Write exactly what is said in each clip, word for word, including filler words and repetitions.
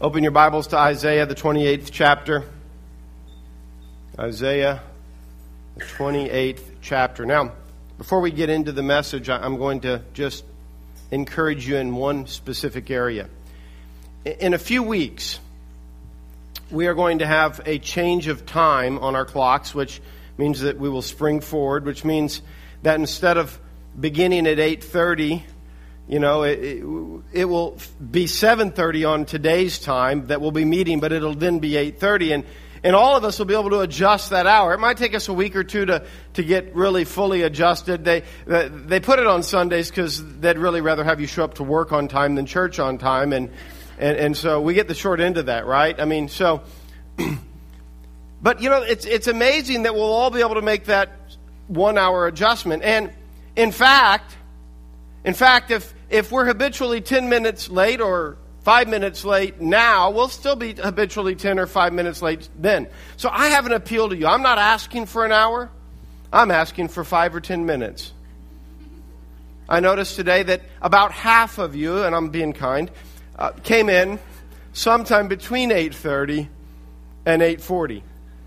Open your Bibles to Isaiah, the twenty-eighth chapter. Isaiah, the twenty-eighth chapter. Now, before we get into the message, I'm going to just encourage you in one specific area. In a few weeks, we are going to have a change of time on our clocks, which means that we will spring forward, which means that instead of beginning at eight thirty, you know, it, it, it will be seven thirty on today's time that we'll be meeting, but it'll then be eight thirty. And, and all of us will be able to adjust that hour. It might take us a week or two to, to get really fully adjusted. They, they put it on Sundays because they'd really rather have you show up to work on time than church on time. And, and, and so we get the short end of that, right? I mean, so... But, you know, it's it's amazing that we'll all be able to make that one-hour adjustment. And, in fact, in fact, if if we're habitually ten minutes late or five minutes late now, we'll still be habitually ten or five minutes late then. So I have an appeal to you. I'm not asking for an hour. I'm asking for five or ten minutes. I noticed today that about half of you, and I'm being kind, uh, came in sometime between eight thirty and eight forty.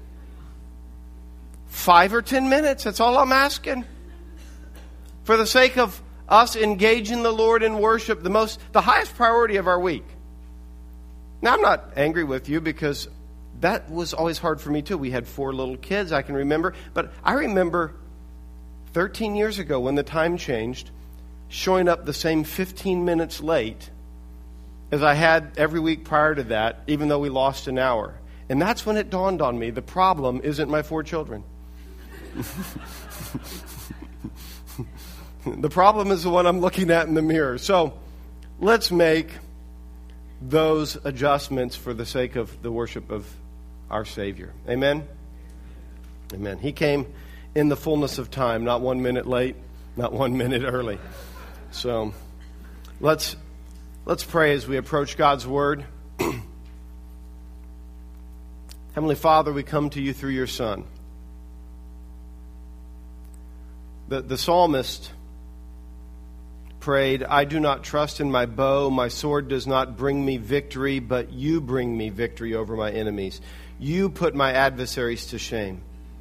Five or ten minutes, that's all I'm asking. For the sake of us engaging the Lord in worship, the most, the highest priority of our week. Now, I'm not angry with you because that was always hard for me too. We had four little kids, I can remember. But I remember thirteen years ago when the time changed, showing up the same fifteen minutes late as I had every week prior to that, even though we lost an hour. And that's when it dawned on me, the problem isn't my four children. The problem is the one I'm looking at in the mirror. So let's make those adjustments for the sake of the worship of our Savior. Amen? Amen. He came in the fullness of time, not one minute late, not one minute early. So let's let's pray as we approach God's Word. Heavenly Father, we come to you through your Son. The, the psalmist prayed, I do not trust in my bow, my sword does not bring me victory, but you bring me victory over my enemies. You put my adversaries to shame.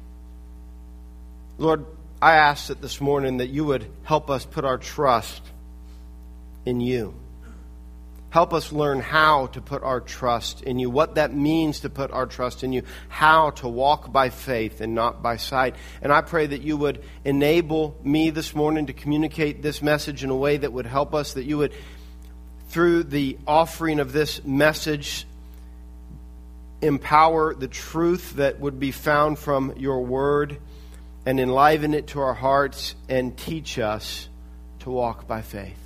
Lord, I ask that this morning that you would help us put our trust in you. Help us learn how to put our trust in you, what that means to put our trust in you, how to walk by faith and not by sight. And I pray that you would enable me this morning to communicate this message in a way that would help us, that you would, through the offering of this message, empower the truth that would be found from your word and enliven it to our hearts and teach us to walk by faith.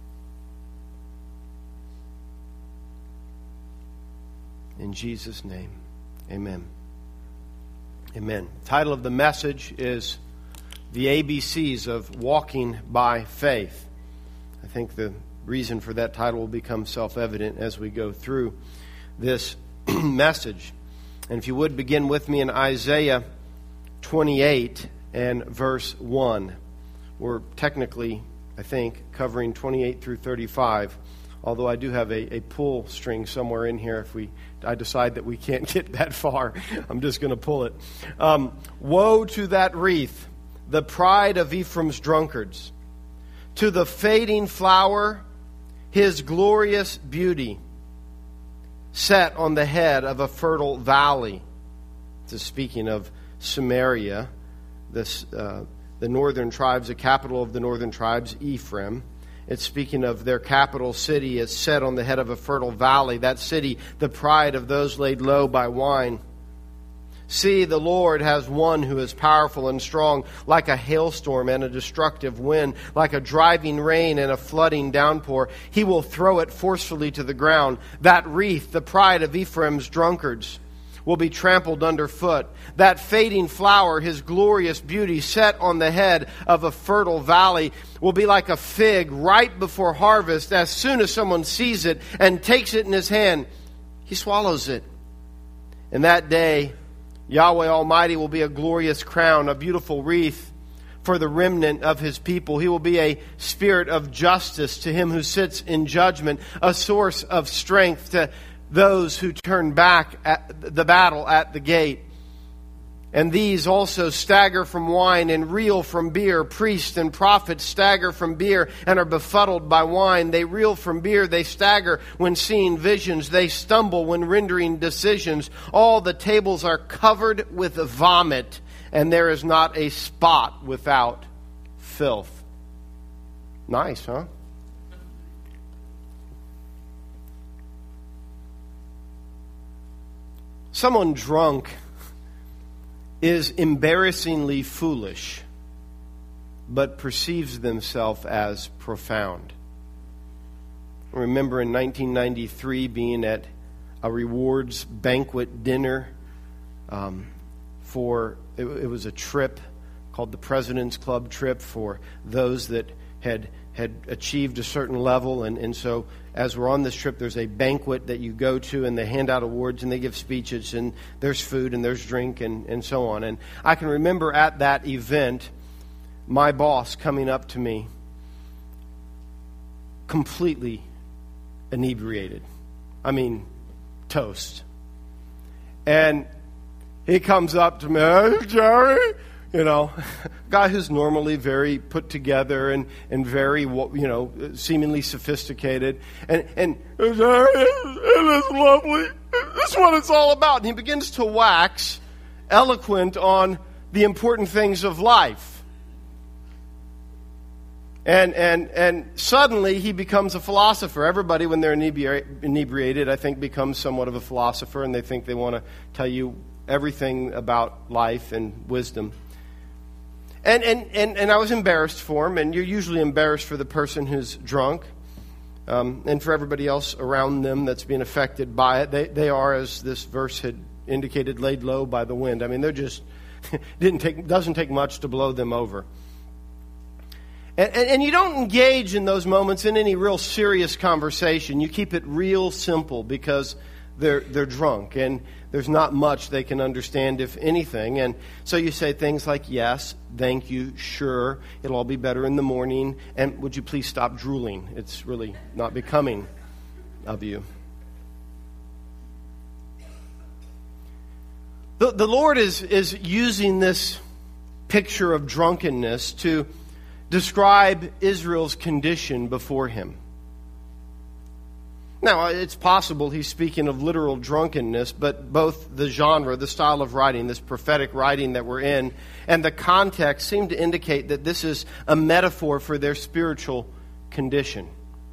In Jesus' name, amen. Amen. The title of the message is The A B Cs of Walking by Faith. I think the reason for that title will become self-evident as we go through this message. And if you would begin with me in Isaiah twenty-eight and verse one. We're technically, I think, covering twenty-eight through thirty-five. Although I do have a, a pull string somewhere in here. If we, I decide that we can't get that far, I'm just going to pull it. Um, Woe to that wreath, the pride of Ephraim's drunkards. To the fading flower, his glorious beauty, set on the head of a fertile valley. This is speaking of Samaria, this, uh, the northern tribes, the capital of the northern tribes, Ephraim. It's speaking of their capital city is set on the head of a fertile valley. That city, the pride of those laid low by wine. See, the Lord has one who is powerful and strong, like a hailstorm and a destructive wind, like a driving rain and a flooding downpour. He will throw it forcefully to the ground. That wreath, the pride of Ephraim's drunkards, will be trampled underfoot. That fading flower, his glorious beauty set on the head of a fertile valley, will be like a fig ripe before harvest. As soon as someone sees it and takes it in his hand, he swallows it. In that day, Yahweh Almighty will be a glorious crown, a beautiful wreath for the remnant of his people. He will be a spirit of justice to him who sits in judgment, a source of strength to those who turn back at the battle at the gate. And these also stagger from wine and reel from beer. Priests and prophets stagger from beer and are befuddled by wine. They reel from beer. They stagger when seeing visions. They stumble when rendering decisions. All the tables are covered with vomit, and there is not a spot without filth. Nice, huh? Someone drunk is embarrassingly foolish, but perceives themselves as profound. I remember in nineteen ninety-three being at a rewards banquet dinner um, for, it, it was a trip called the President's Club trip for those that had had achieved a certain level. And, and so as we're on this trip, there's a banquet that you go to, and they hand out awards and they give speeches, and there's food and there's drink and, and so on. And I can remember at that event, my boss coming up to me completely inebriated. I mean, toast. And he comes up to me, "Hey, Jerry," you know, guy who's normally very put together and, and very, you know, seemingly sophisticated. And, and "Jerry, it is lovely. This is what it's all about." And he begins to wax eloquent on the important things of life. And and and suddenly he becomes a philosopher. Everybody, when they're inebri- inebriated, I think becomes somewhat of a philosopher, and they think they want to tell you everything about life and wisdom. And, and, and, and I was embarrassed for him, and you're usually embarrassed for the person who's drunk, um, and for everybody else around them that's being affected by it. They, they are, as this verse had indicated, laid low by the wind. I mean, they're just, didn't take, doesn't take much to blow them over. And, and, and you don't engage in those moments in any real serious conversation. You keep it real simple because they're they're drunk, and there's not much they can understand, if anything. And so you say things like, "Yes, thank you, sure, it'll all be better in the morning, and would you please stop drooling? It's really not becoming of you." The, the Lord is, is using this picture of drunkenness to describe Israel's condition before him. Now, it's possible he's speaking of literal drunkenness, but both the genre, the style of writing, this prophetic writing that we're in, and the context seem to indicate that this is a metaphor for their spiritual condition.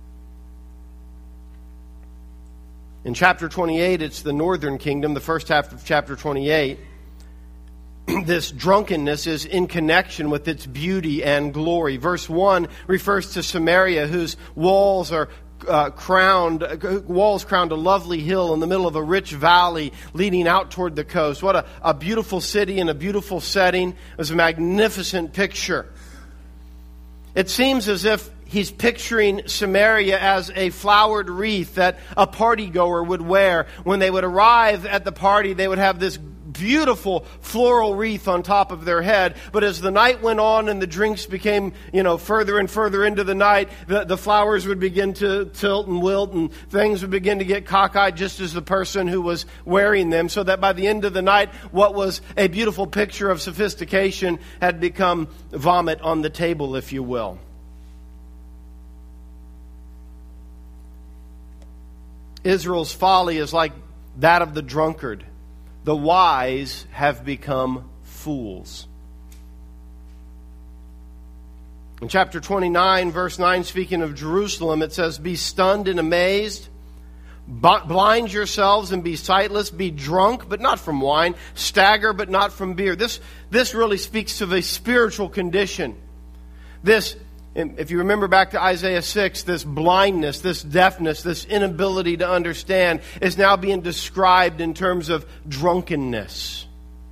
In chapter twenty-eight, it's the northern kingdom, the first half of chapter twenty-eight. This drunkenness is in connection with its beauty and glory. Verse one refers to Samaria, whose walls are Uh, crowned, uh, walls crowned a lovely hill in the middle of a rich valley leading out toward the coast. What a, a beautiful city and a beautiful setting. It was a magnificent picture. It seems as if he's picturing Samaria as a flowered wreath that a partygoer would wear. When they would arrive at the party, they would have this beautiful floral wreath on top of their head. But as the night went on and the drinks became, you know, further and further into the night, the, the flowers would begin to tilt and wilt, and things would begin to get cockeyed just as the person who was wearing them, so that by the end of the night, what was a beautiful picture of sophistication had become vomit on the table, if you will. Israel's folly is like that of the drunkard. The wise have become fools. In chapter twenty-nine, verse nine, speaking of Jerusalem, it says, "Be stunned and amazed, blind yourselves and be sightless, be drunk, but not from wine, stagger, but not from beer." This, this really speaks to the spiritual condition. This, if you remember back to Isaiah six, this blindness, this deafness, this inability to understand is now being described in terms of drunkenness.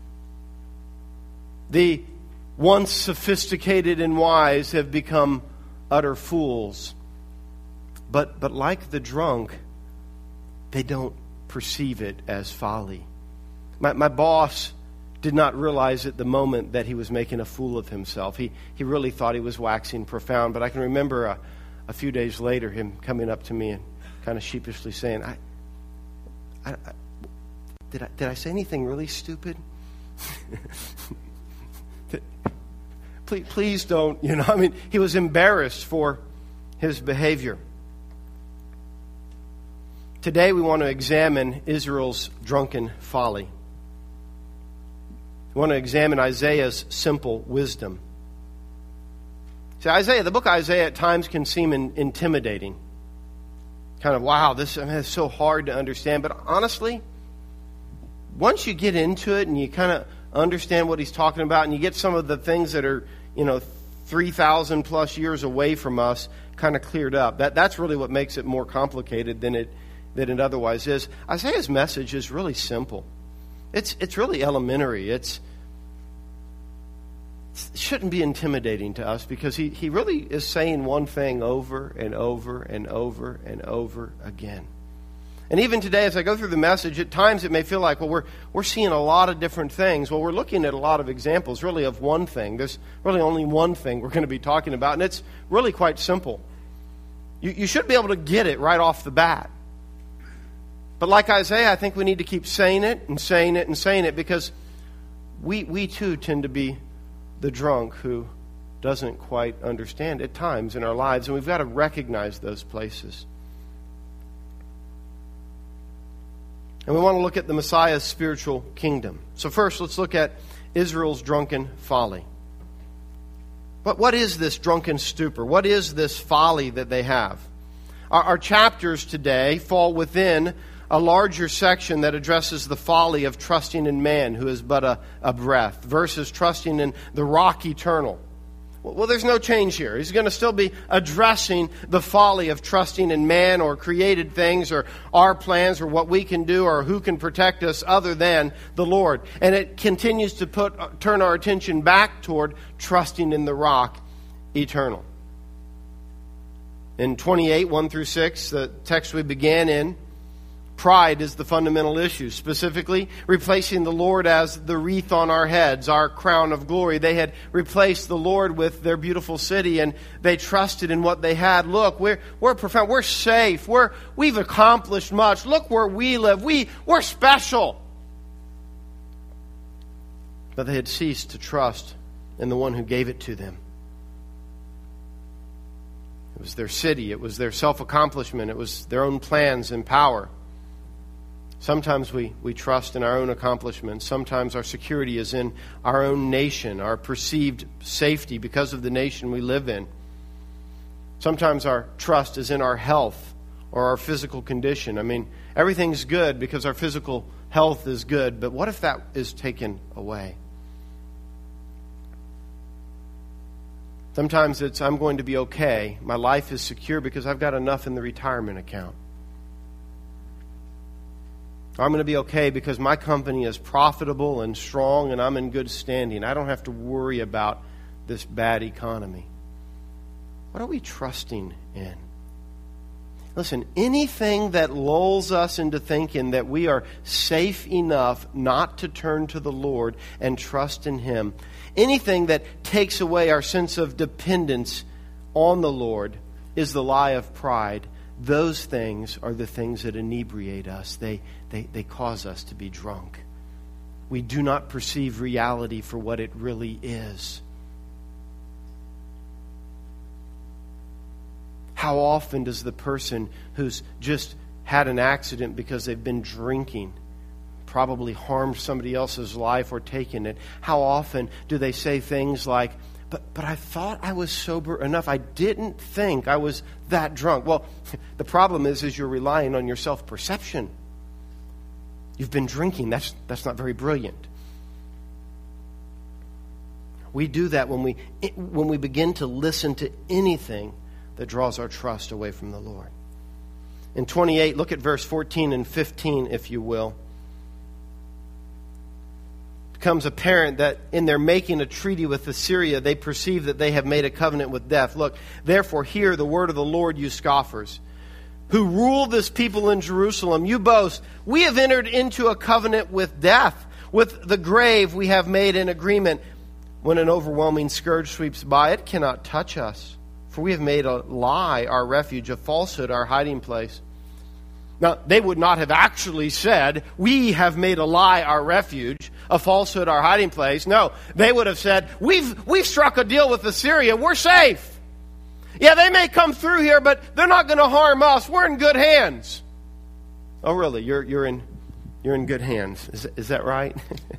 The once sophisticated and wise have become utter fools. But, but like the drunk, they don't perceive it as folly. My, my boss did not realize at the moment that he was making a fool of himself. He he really thought he was waxing profound. But I can remember a, a few days later him coming up to me and kind of sheepishly saying, I I, I, did I did I say anything really stupid? please, please don't, you know, I mean, he was embarrassed for his behavior. Today we want to examine Israel's drunken folly. We want to examine Isaiah's simple wisdom. See, Isaiah, the book of Isaiah at times can seem in, intimidating. Kind of, wow, this I mean, is so hard to understand. But honestly, once you get into it and you kind of understand what he's talking about and you get some of the things that are, you know, three thousand plus years away from us kind of cleared up, that, that's really what makes it more complicated than it, than it otherwise is. Isaiah's message is really simple. It's, it's really elementary. It's, it shouldn't be intimidating to us because he, he really is saying one thing over and over and over and over again. And even today, as I go through the message, at times it may feel like, well, we're we're seeing a lot of different things. Well, we're looking at a lot of examples, really, of one thing. There's really only one thing we're going to be talking about, and it's really quite simple. You, you should be able to get it right off the bat. But like Isaiah, I think we need to keep saying it and saying it and saying it because we we too tend to be the drunk who doesn't quite understand at times in our lives, and we've got to recognize those places. And we want to look at the Messiah's spiritual kingdom. So first, let's look at Israel's drunken folly. But what is this drunken stupor? What is this folly that they have? Our, our chapters today fall within a larger section that addresses the folly of trusting in man, who is but a, a breath, versus trusting in the rock eternal. Well, there's no change here. He's going to still be addressing the folly of trusting in man or created things or our plans or what we can do or who can protect us other than the Lord. And it continues to put turn our attention back toward trusting in the rock eternal. In twenty-eight, one through six, the text we began in, pride is the fundamental issue, specifically replacing the Lord as the wreath on our heads, our crown of glory. They had replaced the Lord with their beautiful city, and they trusted in what they had. Look, we're we're profound, we're safe, we're we've accomplished much. Look where we live. We we're special. But they had ceased to trust in the one who gave it to them. It was their city, it was their self-accomplishment, it was their own plans and power. Sometimes we, we trust in our own accomplishments. Sometimes our security is in our own nation, our perceived safety because of the nation we live in. Sometimes our trust is in our health or our physical condition. I mean, everything's good because our physical health is good, but what if that is taken away? Sometimes it's, I'm going to be okay. My life is secure because I've got enough in the retirement account. I'm going to be okay because my company is profitable and strong and I'm in good standing. I don't have to worry about this bad economy. What are we trusting in? Listen, anything that lulls us into thinking that we are safe enough not to turn to the Lord and trust in Him, anything that takes away our sense of dependence on the Lord is the lie of pride. Those things are the things that inebriate us. They, they, they cause us to be drunk. We do not perceive reality for what it really is. How often does the person who's just had an accident because they've been drinking, probably harmed somebody else's life or taken it, how often do they say things like, But but I thought I was sober enough. I didn't think I was that drunk. Well, the problem is, is you're relying on your self-perception. You've been drinking. That's that's not very brilliant. We do that when we when we begin to listen to anything that draws our trust away from the Lord. In twenty-eight, look at verse fourteen and fifteen, if you will. Becomes apparent that in their making a treaty with Assyria, they perceive that they have made a covenant with death. Look, therefore hear the word of the Lord, you scoffers, who rule this people in Jerusalem. You boast, we have entered into a covenant with death. With the grave we have made an agreement. When an overwhelming scourge sweeps by, it cannot touch us. For we have made a lie our refuge, a falsehood our hiding place. Now, they would not have actually said, we have made a lie our refuge, a falsehood our hiding place. No, they would have said, we've, we've struck a deal with Assyria. We're safe. Yeah, they may come through here, but they're not going to harm us. We're in good hands. Oh, really? You're, you're, in, you're in good hands. Is, is that right?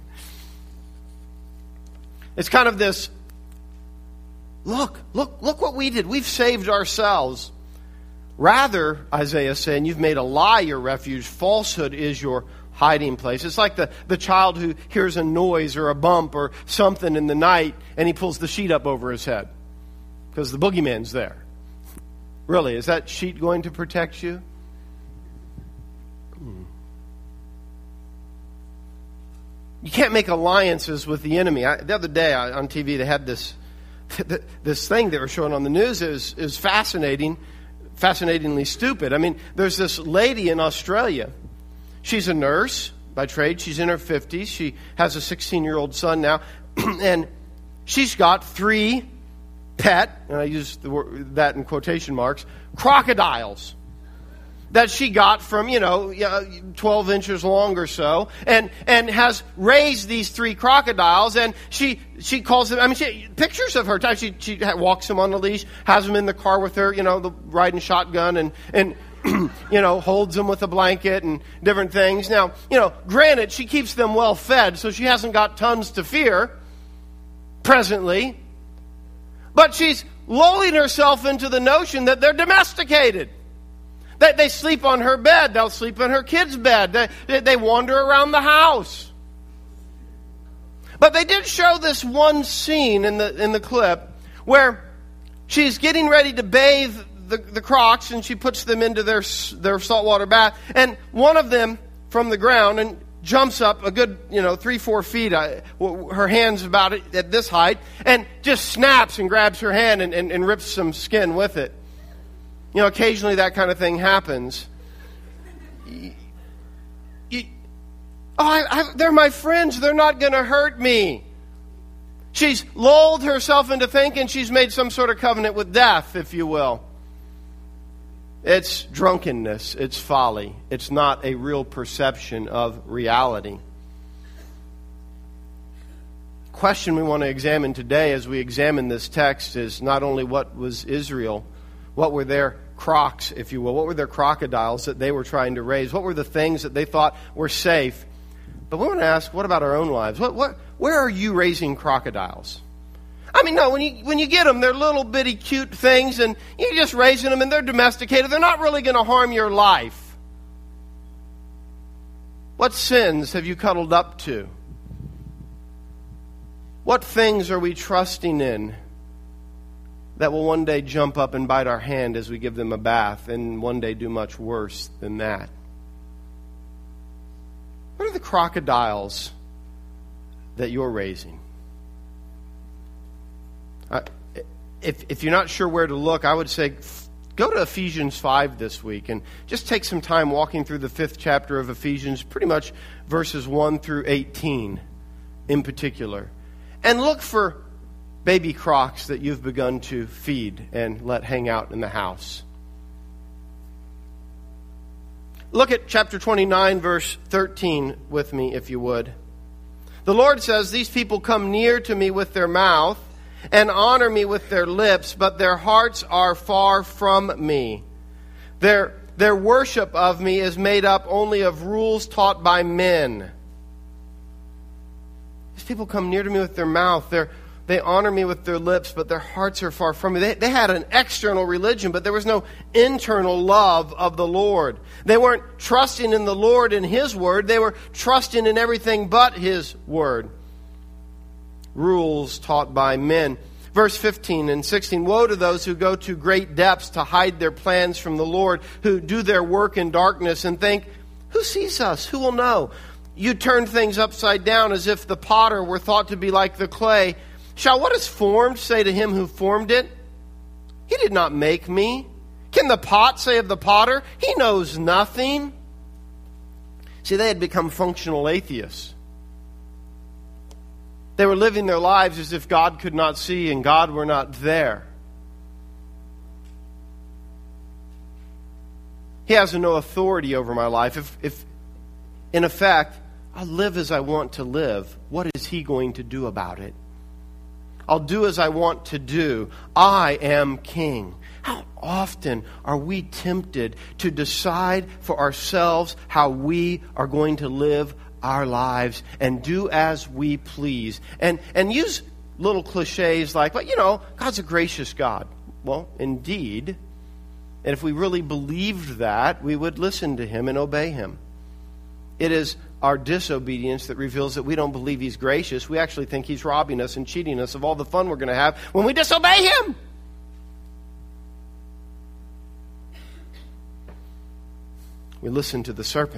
It's kind of this, look, look, look what we did. We've saved ourselves. Rather, Isaiah is saying, you've made a lie your refuge. Falsehood is your hiding place. It's like the, the child who hears a noise or a bump or something in the night and he pulls the sheet up over his head because the boogeyman's there. Really, is that sheet going to protect you? Hmm. You can't make alliances with the enemy. I, the other day I, on T V they had this this thing they were showing on the news. It was, it was fascinating. Fascinatingly stupid. I mean, there's this lady in Australia. She's a nurse by trade. She's in her fifties. She has a sixteen-year-old son now. And she's got three pet, and I use the word, that in quotation marks, crocodiles that she got from, you know, twelve inches long or so, and and has raised these three crocodiles, and she she calls them, I mean, she, pictures of her, she she walks them on the leash, has them in the car with her, you know, the riding shotgun, and, and you know, holds them with a blanket and different things. Now, you know, granted, she keeps them well fed, so she hasn't got tons to fear, presently, but she's lulling herself into the notion that they're domesticated. They, they sleep on her bed. They'll sleep in her kid's bed. They, they, they wander around the house. But they did show this one scene in the in the clip where she's getting ready to bathe the, the crocs, and she puts them into their their saltwater bath. And one of them from the ground and jumps up a good, you know, three, four feet. Uh, her hand's about at this height, and just snaps and grabs her hand and, and, and rips some skin with it. You know, occasionally that kind of thing happens. You, you, oh, I, I, they're my friends. They're not going to hurt me. She's lulled herself into thinking she's made some sort of covenant with death, if you will. It's drunkenness. It's folly. It's not a real perception of reality. The question we want to examine today as we examine this text is not only what was Israel, what were their crocs, if you will, what were their crocodiles that they were trying to raise, what were the things that they thought were safe. But we want to ask, what about our own lives? What, what, where are you raising crocodiles? I mean, no, when you when you get them, they're little bitty cute things, and you're just raising them, and they're domesticated. They're not really going to harm your life. What sins have you cuddled up to? What things are we trusting in that will one day jump up and bite our hand as we give them a bath, and one day do much worse than that? What are the crocodiles that you're raising? Uh, if, if you're not sure where to look, I would say go to Ephesians five this week and just take some time walking through the fifth chapter of Ephesians, pretty much verses one through eighteen in particular. And look for baby crocs that you've begun to feed and let hang out in the house. Look at chapter twenty-nine, verse thirteen with me, if you would. The Lord says, these people come near to me with their mouth and honor me with their lips, but their hearts are far from me. Their, their worship of me is made up only of rules taught by men. These people come near to me with their mouth. They're They honor me with their lips, but their hearts are far from me. They, they had an external religion, but there was no internal love of the Lord. They weren't trusting in the Lord and His Word. They were trusting in everything but His Word. Rules taught by men. Verse fifteen and sixteen, woe to those who go to great depths to hide their plans from the Lord, who do their work in darkness and think, who sees us? Who will know? You turn things upside down as if the potter were thought to be like the clay. Shall what is formed say to him who formed it, he did not make me? Can the pot say of the potter, he knows nothing? See, they had become functional atheists. They were living their lives as if God could not see and God were not there. He has no authority over my life. If, if in effect, I'll live as I want to live, what is He going to do about it? I'll do as I want to do. I am king. How often are we tempted to decide for ourselves how we are going to live our lives and do as we please? And, and use little cliches like, well, you know, God's a gracious God. Well, indeed. And if we really believed that, we would listen to Him and obey Him. It is our disobedience that reveals that we don't believe He's gracious. We actually think He's robbing us and cheating us of all the fun we're going to have when we disobey Him. We listen to the serpent.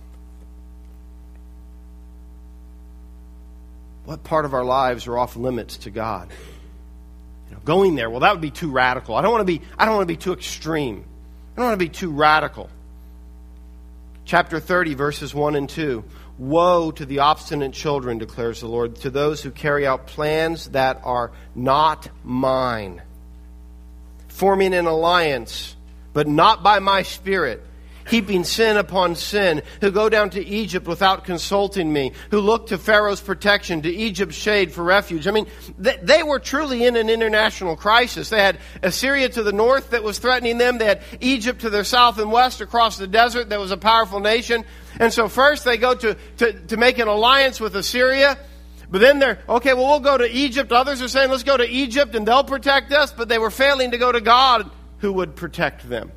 What part of our lives are off limits to God? You know, going there, well, that would be too radical. I don't want to be, I don't want to be too extreme. I don't want to be too radical. Chapter thirty, verses one and two. Woe to the obstinate children, declares the Lord, to those who carry out plans that are not mine, forming an alliance, but not by my Spirit, heaping sin upon sin, who go down to Egypt without consulting me, who look to Pharaoh's protection, to Egypt's shade for refuge. I mean, they, they were truly in an international crisis. They had Assyria to the north that was threatening them. They had Egypt to their south and west across the desert that was a powerful nation. And so first they go to, to, to make an alliance with Assyria. But then they're, okay, well, we'll go to Egypt. Others are saying, let's go to Egypt and they'll protect us. But they were failing to go to God, who would protect them.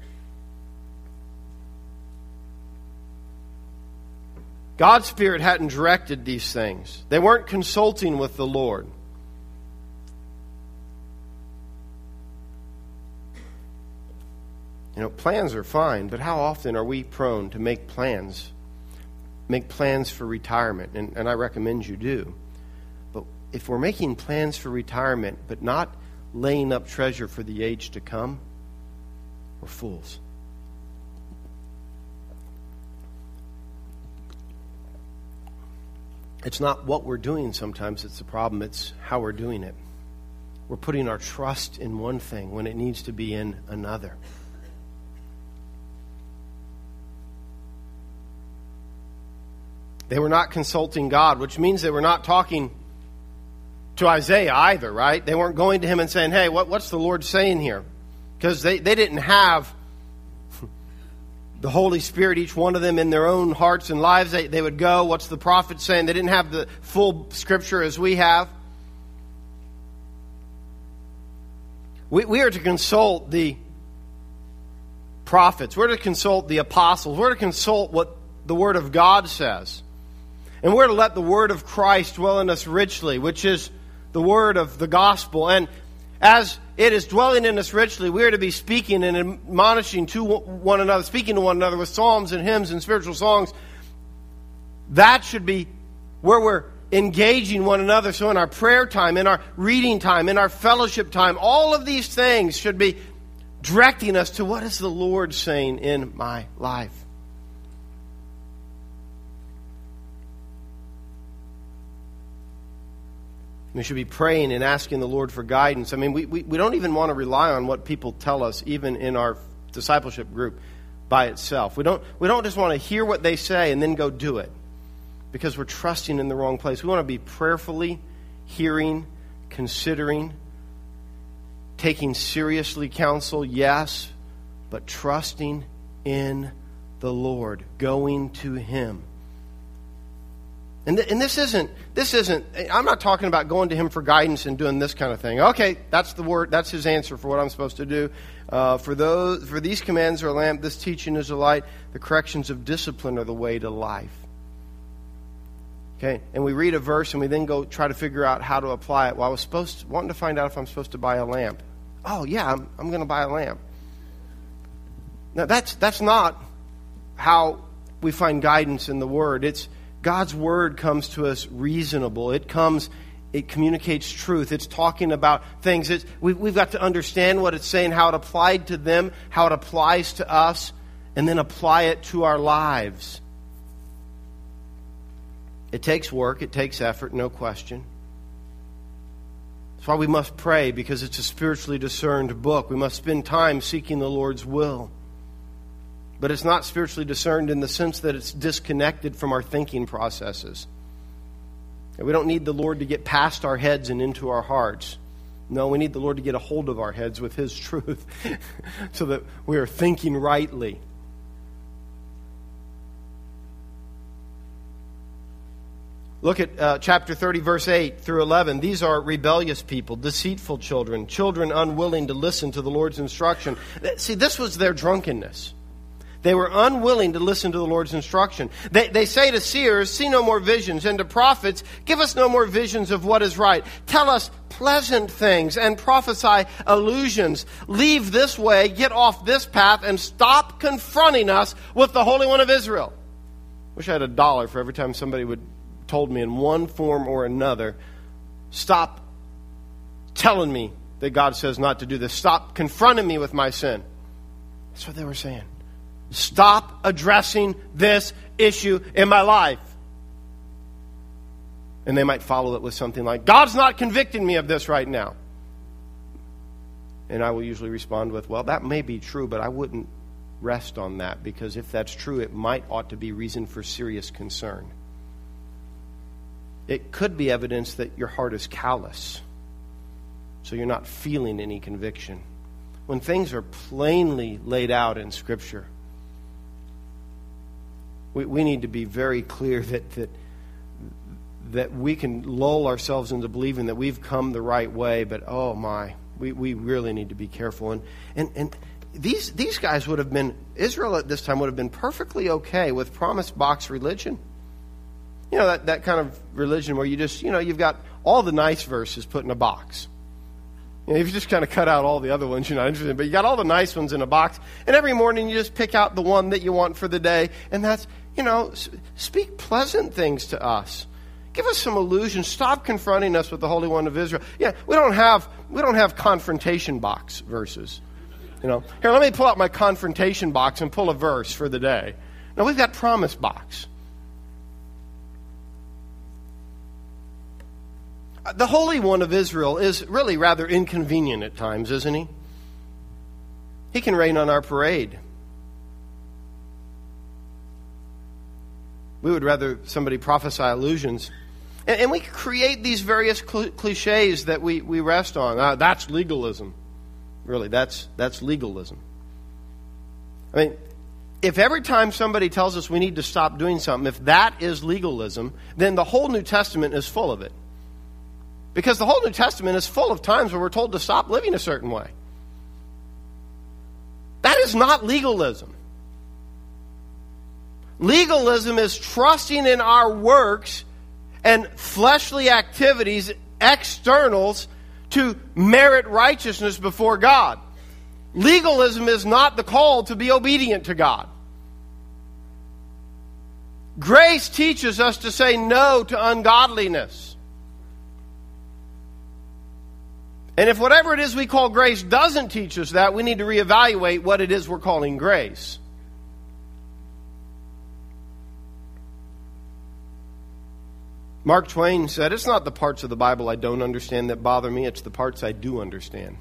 God's Spirit hadn't directed these things. They weren't consulting with the Lord. You know, plans are fine, but how often are we prone to make plans? Make plans for retirement, and, and I recommend you do. But if we're making plans for retirement, but not laying up treasure for the age to come, we're fools. It's not what we're doing sometimes it's the problem. It's how we're doing it. We're putting our trust in one thing when it needs to be in another. They were not consulting God, which means they were not talking to Isaiah either, right? They weren't going to him and saying, hey, what, what's the Lord saying here? Because they, they didn't have the Holy Spirit, each one of them in their own hearts and lives. They, they would go, what's the prophet saying? They didn't have the full scripture as we have. We, we are to consult the prophets. We're to consult the apostles. We're to consult what the Word of God says. And we're to let the Word of Christ dwell in us richly, which is the Word of the gospel. And as it is dwelling in us richly, we are to be speaking and admonishing to one another, speaking to one another with psalms and hymns and spiritual songs. That should be where we're engaging one another. So in our prayer time, in our reading time, in our fellowship time, all of these things should be directing us to what is the Lord saying in my life. We should be praying and asking the Lord for guidance. I mean, we, we, we don't even want to rely on what people tell us, even in our discipleship group by itself. We don't, we don't just want to hear what they say and then go do it, because we're trusting in the wrong place. We want to be prayerfully hearing, considering, taking seriously counsel, yes, but trusting in the Lord, going to Him. And, th- and this isn't, this isn't, I'm not talking about going to Him for guidance and doing this kind of thing. Okay, that's the word, that's His answer for what I'm supposed to do. Uh, for those, for these commands are a lamp, this teaching is a light, the corrections of discipline are the way to life. Okay, and we read a verse and we then go try to figure out how to apply it. Well, I was supposed to, wanting to find out if I'm supposed to buy a lamp. Oh yeah, I'm, I'm going to buy a lamp. Now that's, that's not how we find guidance in the Word. It's, God's Word comes to us reasonable. It comes, it communicates truth. It's talking about things. It's, we've, we've got to understand what it's saying, how it applied to them, how it applies to us, and then apply it to our lives. It takes work. It takes effort, no question. That's why we must pray, because it's a spiritually discerned book. We must spend time seeking the Lord's will. but it's not spiritually discerned in the sense that it's disconnected from our thinking processes. And we don't need the Lord to get past our heads and into our hearts. No, we need the Lord to get a hold of our heads with His truth so that we are thinking rightly. Look at uh, chapter thirty, verse eight through eleven. These are rebellious people, deceitful children, children unwilling to listen to the Lord's instruction. See, this was their drunkenness. They were unwilling to listen to the Lord's instruction. They, they say to seers, see no more visions, and to prophets, give us no more visions of what is right. Tell us pleasant things and prophesy illusions. Leave this way, get off this path, and stop confronting us with the Holy One of Israel. Wish I had a dollar for every time somebody would told me in one form or another, stop telling me that God says not to do this. Stop confronting me with my sin. That's what they were saying. Stop addressing this issue in my life. And they might follow it with something like, God's not convicting me of this right now. And I will usually respond with, well, that may be true, but I wouldn't rest on that, because if that's true, it might ought to be reason for serious concern. It could be evidence that your heart is callous, so you're not feeling any conviction. When things are plainly laid out in Scripture, we, we need to be very clear that, that, that we can lull ourselves into believing that we've come the right way, but oh my, we, we really need to be careful. And, and, and these, these guys would have been, Israel at this time would have been perfectly okay with promise box religion. You know, that, that kind of religion where you just, you know, you've got all the nice verses put in a box. You know, you've just kind of cut out all the other ones you're not interested in, but you got all the nice ones in a box. And every morning you just pick out the one that you want for the day. And that's, you know, speak pleasant things to us. Give us some illusion. Stop confronting us with the Holy One of Israel. Yeah, we don't have, we don't have confrontation box verses. You know, here, let me pull out my confrontation box and pull a verse for the day. No, we've got promise box. The Holy One of Israel is really rather inconvenient at times, isn't he? He can rain on our parade. We would rather somebody prophesy illusions. And, and we create these various cl- cliches that we, we rest on. Uh, that's legalism. Really, that's that's legalism. I mean, if every time somebody tells us we need to stop doing something, if that is legalism, then the whole New Testament is full of it. Because the whole New Testament is full of times where we're told to stop living a certain way. That is not legalism. Legalism is trusting in our works and fleshly activities, externals, to merit righteousness before God. Legalism is not the call to be obedient to God. Grace teaches us to say no to ungodliness. And if whatever it is we call grace doesn't teach us that, we need to reevaluate what it is we're calling grace. Mark Twain said, it's not the parts of the Bible I don't understand that bother me, it's the parts I do understand.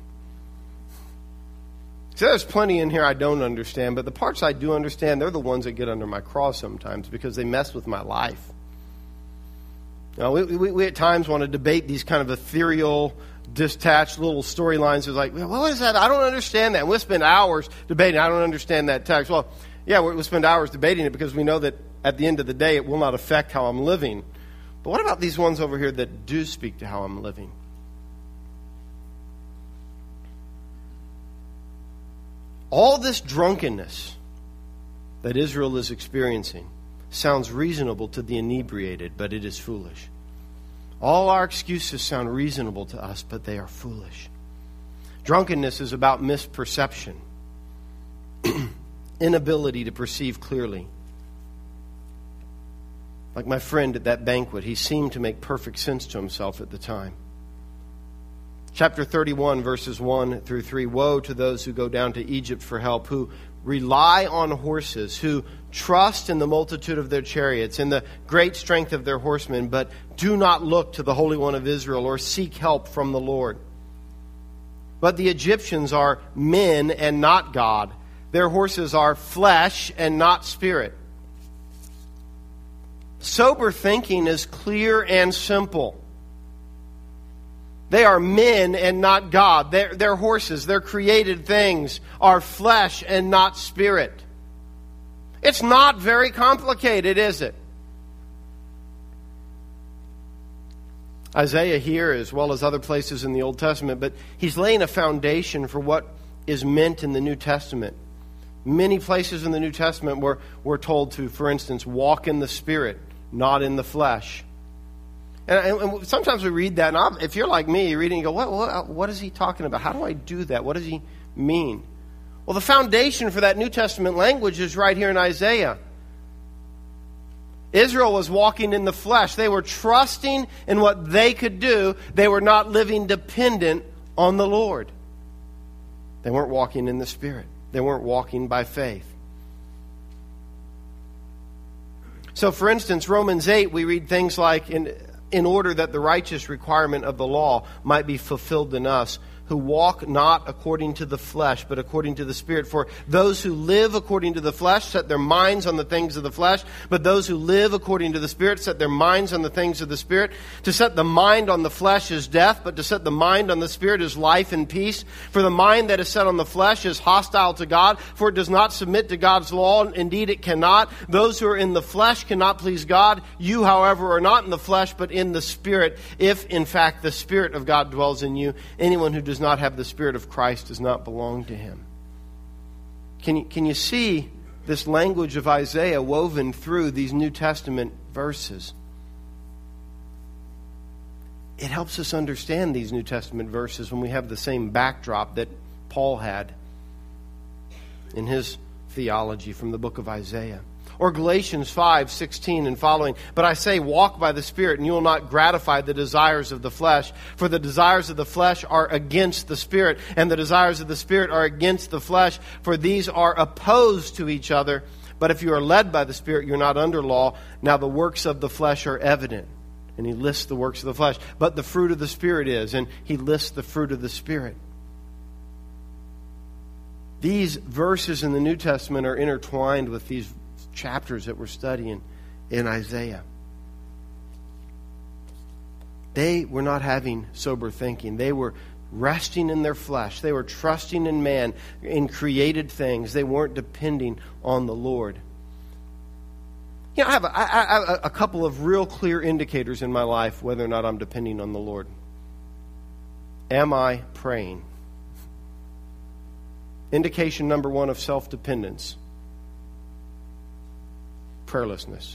So there's plenty in here I don't understand, but the parts I do understand, they're the ones that get under my cross sometimes because they mess with my life. Now, we, we, we at times want to debate these kind of ethereal, detached little storylines. It's like, well, what is that? I don't understand that. And we'll spend hours debating. I don't understand that text. Well, yeah, we'll spend hours debating it because we know that at the end of the day, it will not affect how I'm living. But what about these ones over here that do speak to how I'm living? All this drunkenness that Israel is experiencing sounds reasonable to the inebriated, but it is foolish. All our excuses sound reasonable to us, but they are foolish. Drunkenness is about misperception, inability to perceive clearly. Like my friend at that banquet, he seemed to make perfect sense to himself at the time. Chapter thirty-one, verses one through three. Woe to those who go down to Egypt for help, who rely on horses, who trust in the multitude of their chariots, in the great strength of their horsemen, but do not look to the Holy One of Israel or seek help from the Lord. But the Egyptians are men and not God. Their horses are flesh and not spirit. Sober thinking is clear and simple. They are men and not God. Their, their horses, their created things, are flesh and not spirit. It's not very complicated, is it? Isaiah here, as well as other places in the Old Testament, but he's laying a foundation for what is meant in the New Testament. Many places in the New Testament where we're told to, for instance, walk in the Spirit, not in the flesh. And, and sometimes we read that, and I'll, if you're like me, you read it and you go, what, what, what is he talking about? How do I do that? What does he mean? Well, the foundation for that New Testament language is right here in Isaiah. Israel was walking in the flesh. They were trusting in what they could do. They were not living dependent on the Lord. They weren't walking in the Spirit. They weren't walking by faith. So, for instance, Romans eight, we read things like, in, in order that the righteous requirement of the law might be fulfilled in us, who walk not according to the flesh, but according to the Spirit. For those who live according to the flesh set their minds on the things of the flesh, but those who live according to the Spirit set their minds on the things of the Spirit. To set the mind on the flesh is death, but to set the mind on the Spirit is life and peace. For the mind that is set on the flesh is hostile to God, for it does not submit to God's law. Indeed, it cannot. Those who are in the flesh cannot please God. You, however, are not in the flesh, but in the Spirit, if, in fact, the Spirit of God dwells in you. Anyone who does not have the Spirit of Christ does not belong to him. Can you, can you see this language of Isaiah woven through these New Testament verses? It helps us understand these New Testament verses when we have the same backdrop that Paul had in his theology from the book of Isaiah. Or Galatians five sixteen and following. But I say, walk by the Spirit, and you will not gratify the desires of the flesh. For the desires of the flesh are against the Spirit, and the desires of the Spirit are against the flesh. For these are opposed to each other. But if you are led by the Spirit, you're not under law. Now the works of the flesh are evident. And he lists the works of the flesh. But the fruit of the Spirit is, and he lists the fruit of the Spirit. These verses in the New Testament are intertwined with these chapters that we're studying in Isaiah. They were not having sober thinking. They were resting in their flesh. They were trusting in man, in created things. They weren't depending on the Lord. You know, I have a, I, I, a couple of real clear indicators in my life whether or not I'm depending on the Lord. Am I praying? Indication number one of self-dependence. Prayerlessness.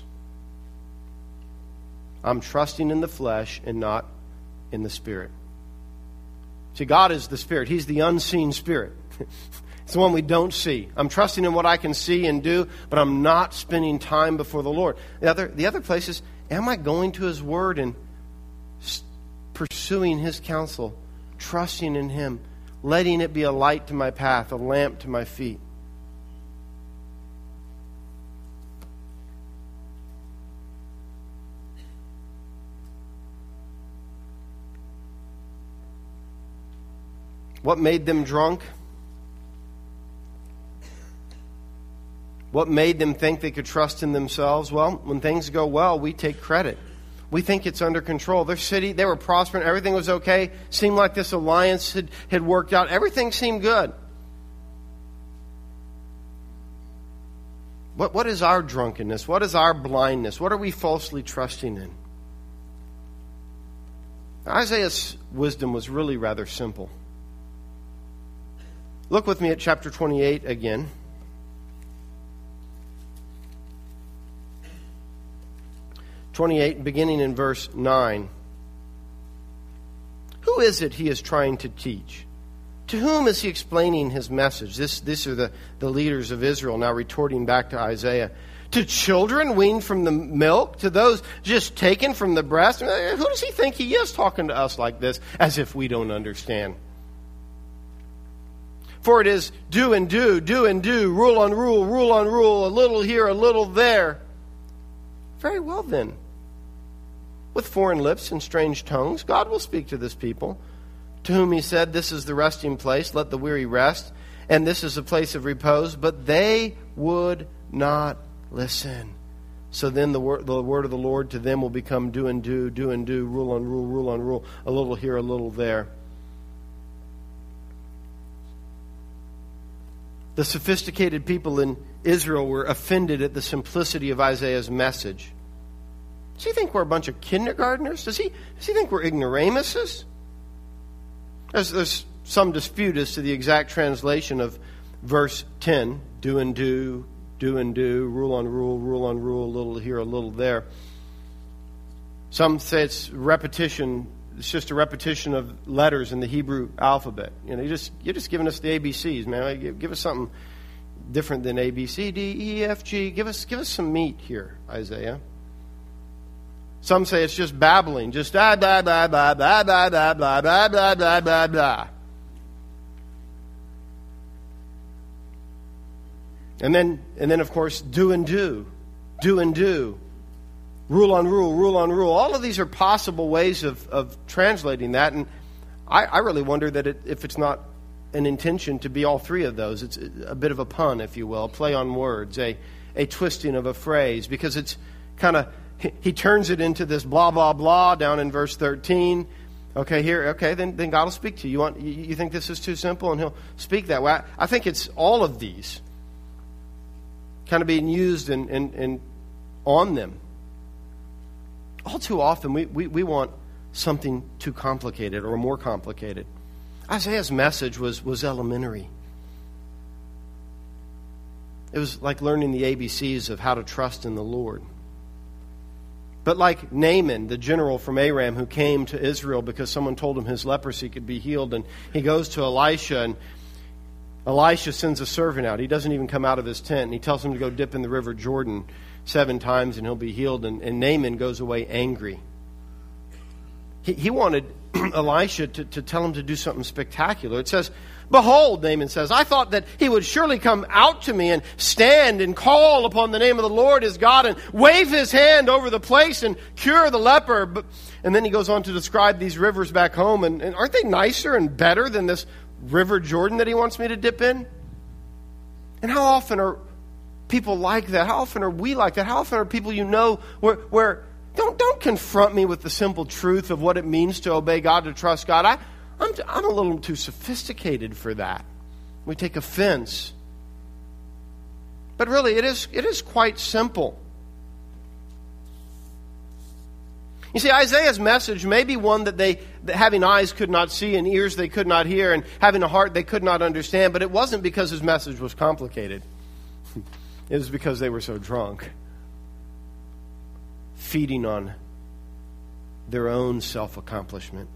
I'm trusting in the flesh and not in the Spirit. See, God is the Spirit. He's the unseen Spirit. It's the one we don't see. I'm trusting in what I can see and do, but I'm not spending time before the Lord. The other, the other place is, am I going to His Word and pursuing His counsel, trusting in Him, letting it be a light to my path, a lamp to my feet? What made them drunk? What made them think they could trust in themselves? Well, when things go well, we take credit. We think it's under control. Their city, they were prospering. Everything was okay. Seemed like this alliance had, had worked out. Everything seemed good. What, what is our drunkenness? What is our blindness? What are we falsely trusting in? Isaiah's wisdom was really rather simple. Look with me at chapter twenty-eight again. twenty-eight, beginning in verse nine. Who is it he is trying to teach? To whom is he explaining his message? This, these are the, the leaders of Israel now retorting back to Isaiah. To children weaned from the milk? To those just taken from the breast? Who does he think he is talking to us like this, as if we don't understand? For it is do and do, do and do, rule on rule, rule on rule, a little here, a little there. Very well then. With foreign lips and strange tongues, God will speak to this people, to whom he said, this is the resting place, let the weary rest, and this is a place of repose, but they would not listen. So then the word, the word of the Lord to them will become do and do, do and do, rule on rule, rule on rule, a little here, a little there. The sophisticated people in Israel were offended at the simplicity of Isaiah's message. Does he think we're a bunch of kindergartners? Does he, does he think we're ignoramuses? There's, there's some dispute as to the exact translation of verse ten. Do and do, do and do, rule on rule, rule on rule, a little here, a little there. Some say it's repetition. It's just a repetition of letters in the Hebrew alphabet. You know, you just you're just giving us the A B Cs, man. Give, give us something different than A B C D E F G. Give us give us some meat here, Isaiah. Some say it's just babbling, just blah blah blah blah blah blah blah blah blah blah blah blah blah. And then and then of course do and do, do and do. Rule on rule, rule on rule. All of these are possible ways of, of translating that. And I, I really wonder that it, if it's not an intention to be all three of those. It's a bit of a pun, if you will, a play on words, a, a twisting of a phrase. Because it's kind of, he, he turns it into this blah, blah, blah down in verse thirteen. Okay, here, okay, then, then God will speak to you. You, want, you. You think this is too simple? And He'll speak that way. I, I think it's all of these kind of being used in, in, in on them. All too often, we, we, we want something too complicated or more complicated. Isaiah's message was, was elementary. It was like learning the A B Cs of how to trust in the Lord. But like Naaman, the general from Aram who came to Israel because someone told him his leprosy could be healed, and he goes to Elisha, and Elisha sends a servant out. He doesn't even come out of his tent, and he tells him to go dip in the river Jordan seven times and he'll be healed. And, and Naaman goes away angry. He, he wanted Elisha to, to tell him to do something spectacular. It says, behold, Naaman says, I thought that he would surely come out to me and stand and call upon the name of the Lord his God and wave his hand over the place and cure the leper. But, and then he goes on to describe these rivers back home. And, and aren't they nicer and better than this river Jordan that he wants me to dip in? And how often are people like that? How often are we like that? How often are people you know where, where don't don't confront me with the simple truth of what it means to obey God, to trust God. I, I'm, I'm a little too sophisticated for that. We take offense. But really, it is it is quite simple. You see, Isaiah's message may be one that they, that having eyes could not see and ears they could not hear and having a heart they could not understand, but it wasn't because his message was complicated. It was because they were so drunk, feeding on their own self-accomplishment.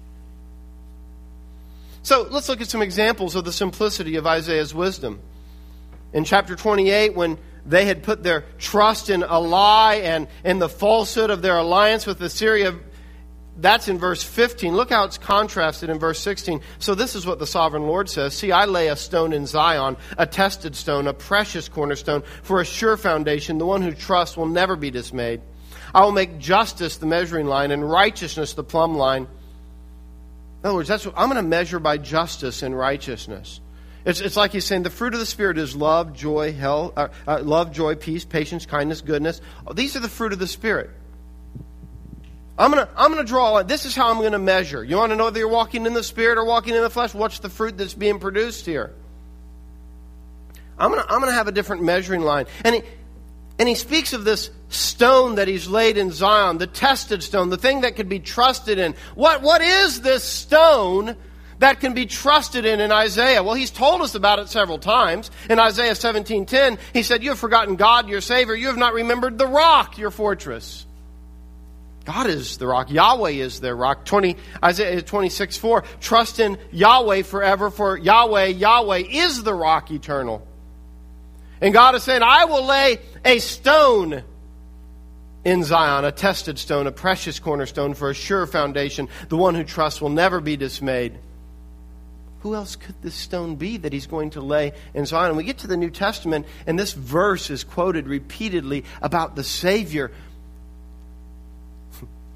So let's look at some examples of the simplicity of Isaiah's wisdom. In chapter twenty-eight, when they had put their trust in a lie and in the falsehood of their alliance with Assyria, that's in verse fifteen. Look how it's contrasted in verse sixteen. So this is what the sovereign Lord says. See, I lay a stone in Zion, a tested stone, a precious cornerstone, for a sure foundation. The one who trusts will never be dismayed. I will make justice the measuring line and righteousness the plumb line. In other words, that's what I'm going to measure by justice and righteousness. It's, it's like he's saying the fruit of the Spirit is love, joy, hell, uh, uh, love, joy, peace, patience, kindness, goodness. These are the fruit of the Spirit. I'm gonna I'm gonna draw a line. This is how I'm gonna measure. You want to know whether you're walking in the Spirit or walking in the flesh? What's the fruit that's being produced here? I'm gonna I'm gonna have a different measuring line. And he and he speaks of this stone that he's laid in Zion, the tested stone, the thing that could be trusted in. What what is this stone that can be trusted in in Isaiah? Well, he's told us about it several times. In Isaiah seventeen ten, he said, "You have forgotten God, your Savior. You have not remembered the rock, your fortress." God is the rock. Yahweh is their rock. twenty, Isaiah twenty-six four. Trust in Yahweh forever, for Yahweh, Yahweh is the rock eternal. And God is saying, I will lay a stone in Zion, a tested stone, a precious cornerstone for a sure foundation. The one who trusts will never be dismayed. Who else could this stone be that he's going to lay in Zion? And we get to the New Testament, and this verse is quoted repeatedly about the Savior.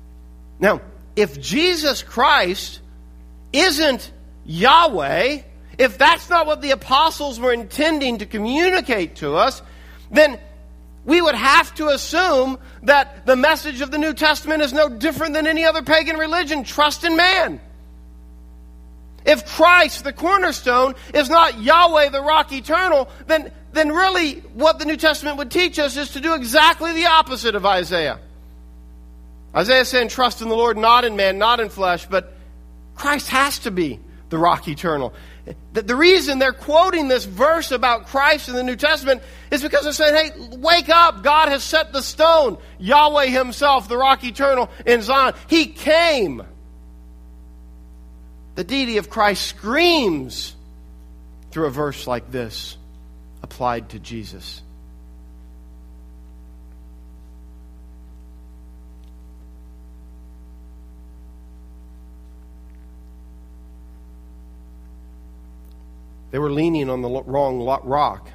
Now, if Jesus Christ isn't Yahweh, if that's not what the apostles were intending to communicate to us, then we would have to assume that the message of the New Testament is no different than any other pagan religion. Trust in man. If Christ, the cornerstone, is not Yahweh, the rock eternal, then, then really what the New Testament would teach us is to do exactly the opposite of Isaiah. Isaiah is saying, trust in the Lord, not in man, not in flesh, but Christ has to be the rock eternal. The, the reason they're quoting this verse about Christ in the New Testament is because they're saying, hey, wake up. God has set the stone. Yahweh himself, the rock eternal in Zion. He came. The deity of Christ screams through a verse like this applied to Jesus. They were leaning on the wrong rock.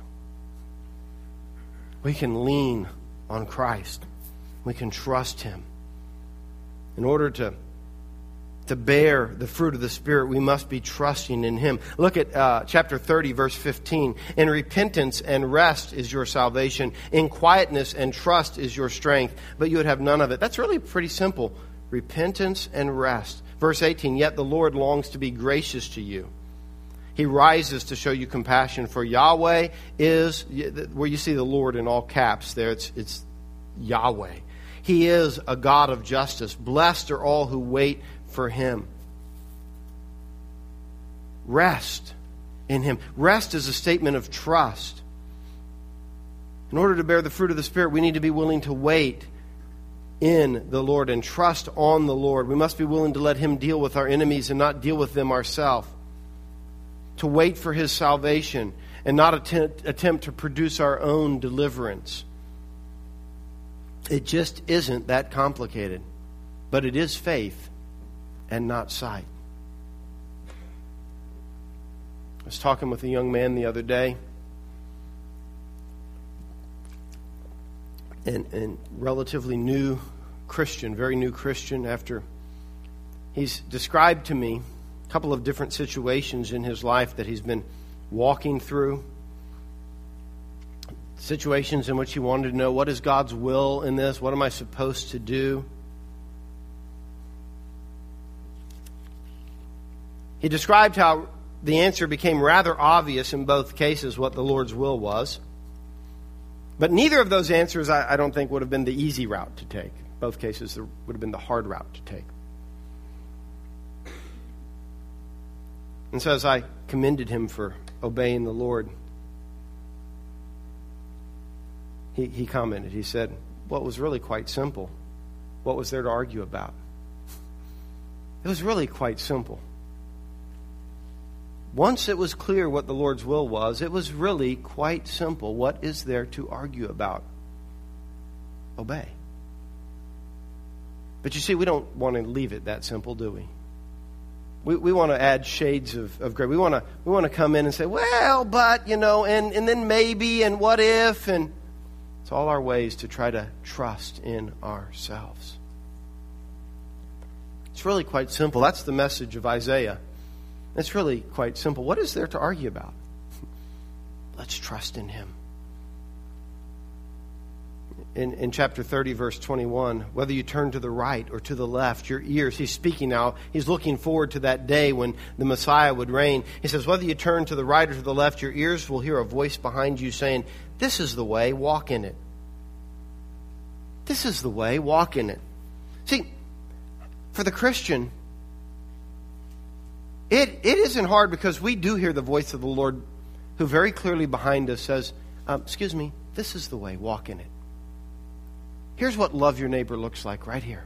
We can lean on Christ. We can trust Him. In order to To bear the fruit of the Spirit, we must be trusting in Him. Look at uh, chapter thirty, verse fifteen. In repentance and rest is your salvation. In quietness and trust is your strength. But you would have none of it. That's really pretty simple. Repentance and rest. Verse eighteen, yet the Lord longs to be gracious to you. He rises to show you compassion. For Yahweh is, where you see the Lord in all caps there, it's, it's Yahweh. He is a God of justice. Blessed are all who wait for Him. Rest in Him. Rest is a statement of trust. In order to bear the fruit of the Spirit, we need to be willing to wait in the Lord and trust on the Lord. We must be willing to let Him deal with our enemies and not deal with them ourselves. To wait for His salvation and not attempt, attempt to produce our own deliverance. It just isn't that complicated. But it is faith and not sight. I was talking with a young man the other day, and, and relatively new Christian, very new Christian, after he's described to me a couple of different situations in his life that he's been walking through. Situations in which he wanted to know, what is God's will in this? What am I supposed to do? He described how the answer became rather obvious in both cases what the Lord's will was. But neither of those answers, I, I don't think, would have been the easy route to take. Both cases would have been the hard route to take. And so as I commended him for obeying the Lord, he, he commented, he said, well, it was really quite simple. What was there to argue about? It was really quite simple. Once it was clear what the Lord's will was, it was really quite simple. What is there to argue about? Obey. But you see, we don't want to leave it that simple, do we? We we want to add shades of, of gray. We want to we want to come in and say, well, but, you know, and, and then maybe, and what if, and it's all our ways to try to trust in ourselves. It's really quite simple. That's the message of Isaiah. It's really quite simple. What is there to argue about? Let's trust in Him. In, in chapter thirty, verse twenty-one, whether you turn to the right or to the left, your ears, he's speaking now, he's looking forward to that day when the Messiah would reign. He says, whether you turn to the right or to the left, your ears will hear a voice behind you saying, this is the way, walk in it. This is the way, walk in it. See, for the Christian, It it isn't hard because we do hear the voice of the Lord who very clearly behind us says, um, excuse me, this is the way, walk in it. Here's what love your neighbor looks like right here.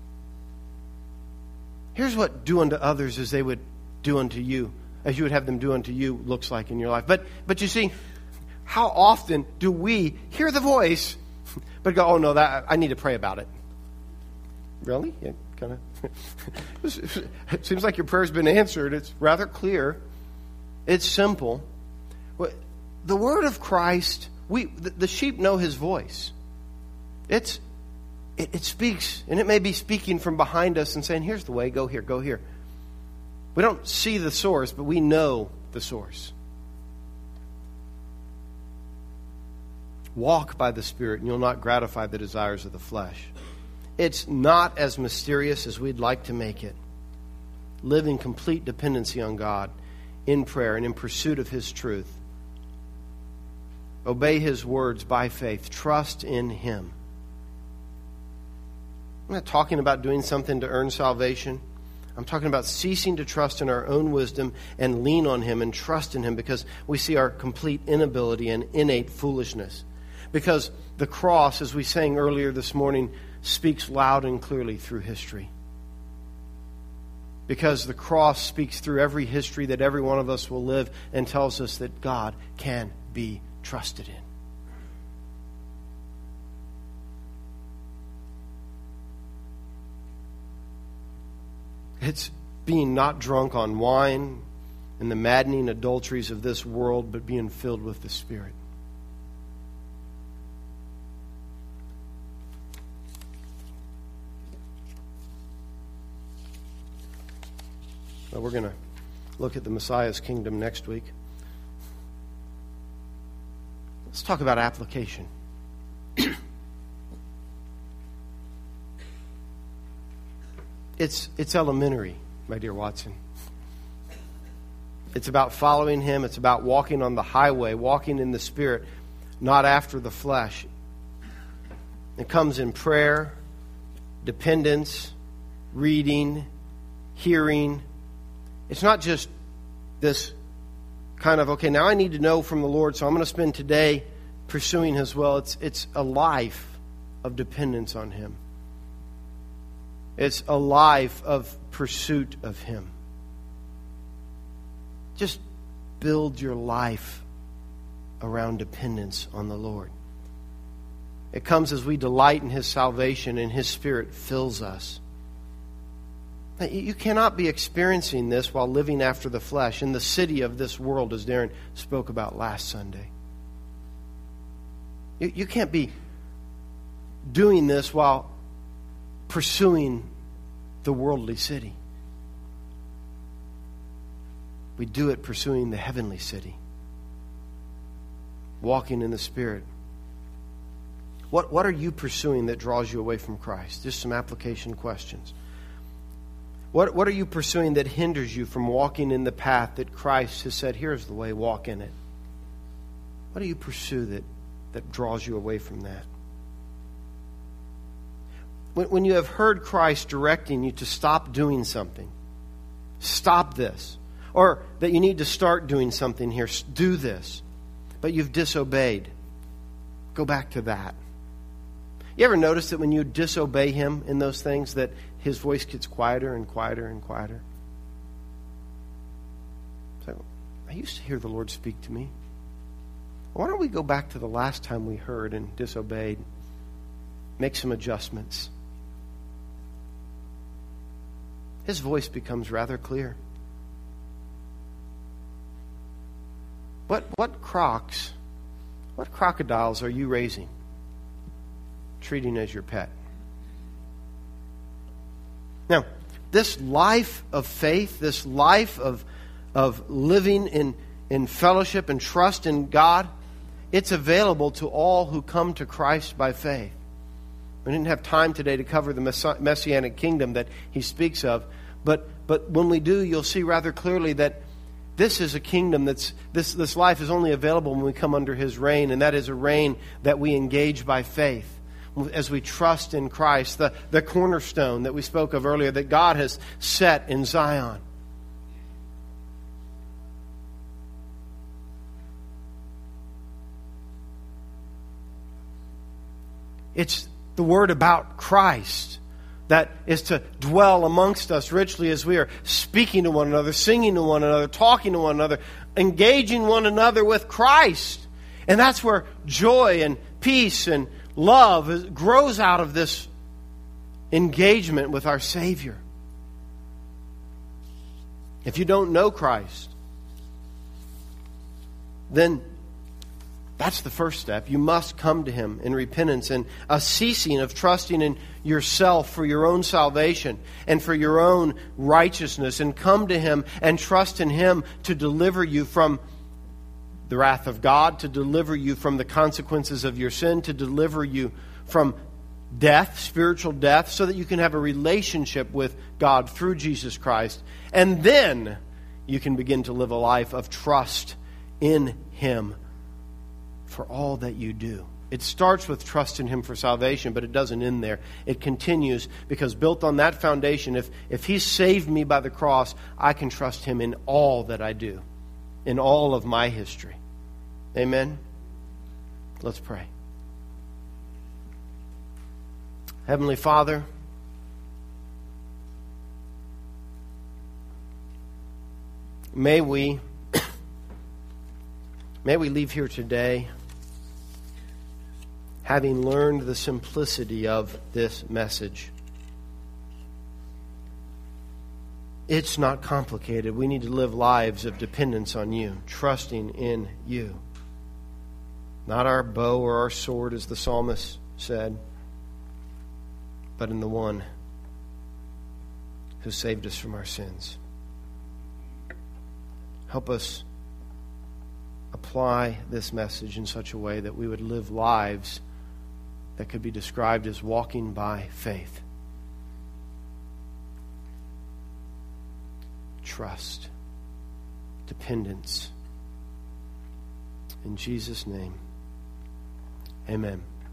Here's what do unto others as they would do unto you, as you would have them do unto you, looks like in your life. But but you see, how often do we hear the voice but go, oh no, that I need to pray about it. Really? Yeah. Kind of. It seems like your prayer's been answered. It's rather clear. It's simple. The word of Christ, we the sheep know His voice. It's it, it speaks, and it may be speaking from behind us and saying, "Here's the way. Go here. Go here." We don't see the source, but we know the source. Walk by the Spirit, and you'll not gratify the desires of the flesh. It's not as mysterious as we'd like to make it. Live in complete dependency on God in prayer and in pursuit of His truth. Obey His words by faith. Trust in Him. I'm not talking about doing something to earn salvation. I'm talking about ceasing to trust in our own wisdom and lean on Him and trust in Him because we see our complete inability and innate foolishness. Because the cross, as we sang earlier this morning, speaks loud and clearly through history. Because the cross speaks through every history that every one of us will live and tells us that God can be trusted in. It's being not drunk on wine and the maddening adulteries of this world, but being filled with the Spirit. Well, we're going to look at the Messiah's kingdom next week. Let's talk about application. It's it's elementary, my dear Watson. It's about following Him. It's about walking on the highway, walking in the Spirit, not after the flesh. It comes in prayer, dependence, reading, hearing. It's not just this kind of, okay, now I need to know from the Lord, so I'm going to spend today pursuing His will. It's, it's a life of dependence on Him. It's a life of pursuit of Him. Just build your life around dependence on the Lord. It comes as we delight in His salvation and His Spirit fills us. You cannot be experiencing this while living after the flesh in the city of this world, as Darren spoke about last Sunday. You, you can't be doing this while pursuing the worldly city. We do it pursuing the heavenly city. Walking in the Spirit. What, what are you pursuing that draws you away from Christ? Just some application questions. What, what are you pursuing that hinders you from walking in the path that Christ has said, here's the way, walk in it? What do you pursue that, that draws you away from that? When, when you have heard Christ directing you to stop doing something, stop this. Or that you need to start doing something here, do this. But you've disobeyed. Go back to that. You ever notice that when you disobey Him in those things, that His voice gets quieter and quieter and quieter? So, I used to hear the Lord speak to me. Why don't we go back to the last time we heard and disobeyed? Make some adjustments. His voice becomes rather clear. What what crocs, what crocodiles are you raising, treating as your pet? Now, this life of faith, this life of of living in, in fellowship and trust in God, it's available to all who come to Christ by faith. We didn't have time today to cover the Messianic kingdom that He speaks of, but but when we do, you'll see rather clearly that this is a kingdom that's, this, this life is only available when we come under His reign, and that is a reign that we engage by faith as we trust in Christ, the, the cornerstone that we spoke of earlier that God has set in Zion. It's the word about Christ that is to dwell amongst us richly as we are speaking to one another, singing to one another, talking to one another, engaging one another with Christ. And that's where joy and peace and love grows out of this engagement with our Savior. If you don't know Christ, then That's the first step. You must come to Him in repentance and a ceasing of trusting in yourself for your own salvation and for your own righteousness, and come to Him and trust in Him to deliver you from the wrath of God, to deliver you from the consequences of your sin, to deliver you from death, spiritual death, so that you can have a relationship with God through Jesus Christ. And then you can begin to live a life of trust in Him for all that you do. It starts with trust in Him for salvation, but it doesn't end there. It continues, because built on that foundation, if, if He saved me by the cross, I can trust Him in all that I do, in all of my history. Amen? Let's pray. Heavenly Father, may we, may we leave here today having learned the simplicity of this message. It's not complicated. We need to live lives of dependence on You, trusting in You. Not our bow or our sword, as the psalmist said, but in the One who saved us from our sins. Help us apply this message in such a way that we would live lives that could be described as walking by faith. Trust, dependence. In Jesus' name, amen.